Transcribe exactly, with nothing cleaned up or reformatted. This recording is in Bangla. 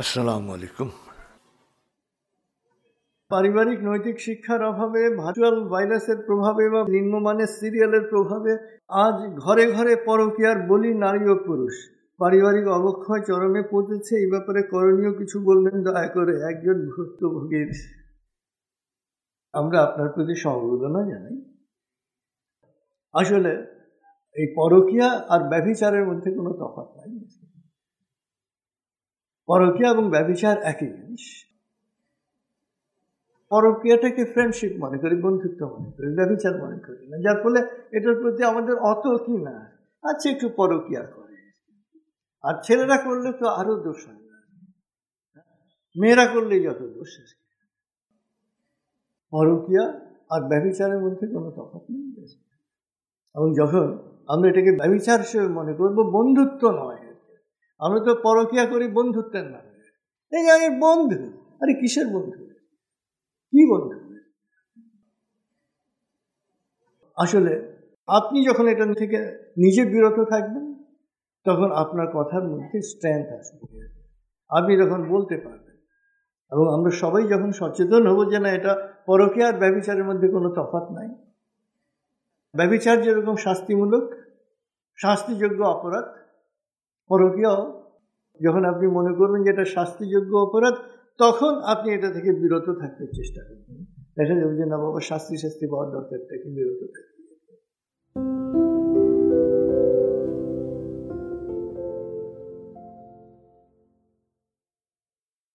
আসসালামু আলাইকুম। পারিবারিক নৈতিক শিক্ষার অভাবে, ভার্চুয়াল ভাইরাসের প্রভাবে বা নিম্নমানের সিরিয়ালের প্রভাবে আজ ঘরে ঘরে পরকীয়ার বলি নারী ও পুরুষ। পারিবারিক অবক্ষয় চরমে পৌঁছেছে। এই ব্যাপারে করণীয় কিছু বলবেন দয়া করে একজন ভুক্তভোগীর। আমরা আপনার প্রতি সমবেদনা জানাই। আসলে এই পরকীয়া আর ব্যভিচারের মধ্যে কোনো তফাৎ নাই। পরকীয়া এবং ব্যভিচার একই জিনিস। পরকীয়াটাকে ফ্রেন্ডশিপ মনে করি, বন্ধুত্ব মনে করি, ব্যভিচার মনে করি না, যার ফলে এটার প্রতি আমাদের অত কি না, আচ্ছা একটু পরকীয়া করে। আর ছেলেরা করলে তো আরো দোষ হয়, মেয়েরা করলেই যত দোষ। পরকীয়া আর ব্যভিচারের মধ্যে কোনো তফাৎ নেই। এবং যখন আমরা এটাকে ব্যভিচার হিসেবে মনে করবো, বন্ধুত্ব নয়, আমরা তো পরকীয়া করি বন্ধুত্বের নামে। এই আমি বন্ধু, আরে কিসের বন্ধু, কি বন্ধু? আসলে আপনি যখন এটা থেকে নিজে বিরত থাকবেন, তখন আপনার কথার মধ্যে স্ট্রেংথ আসবে, আপনি যখন বলতে পারবেন। এবং আমরা সবাই যখন সচেতন হব যে না, এটা পরকীয়া আর ব্যভিচারের মধ্যে কোনো তফাৎ নাই। ব্যভিচার যেরকম শাস্তিমূলক, শাস্তিযোগ্য অপরাধ, পরকীয়াও যখন আপনি মনে করবেন যে এটা শাস্তিযোগ্য অপরাধ, তখন আপনি এটা থেকে বিরত থাকতে চেষ্টা করবেন। দেখা যাবে যে না বাবা, শাস্তি শাস্তি পাওয়ার দরকার থেকে বিরত থাকে।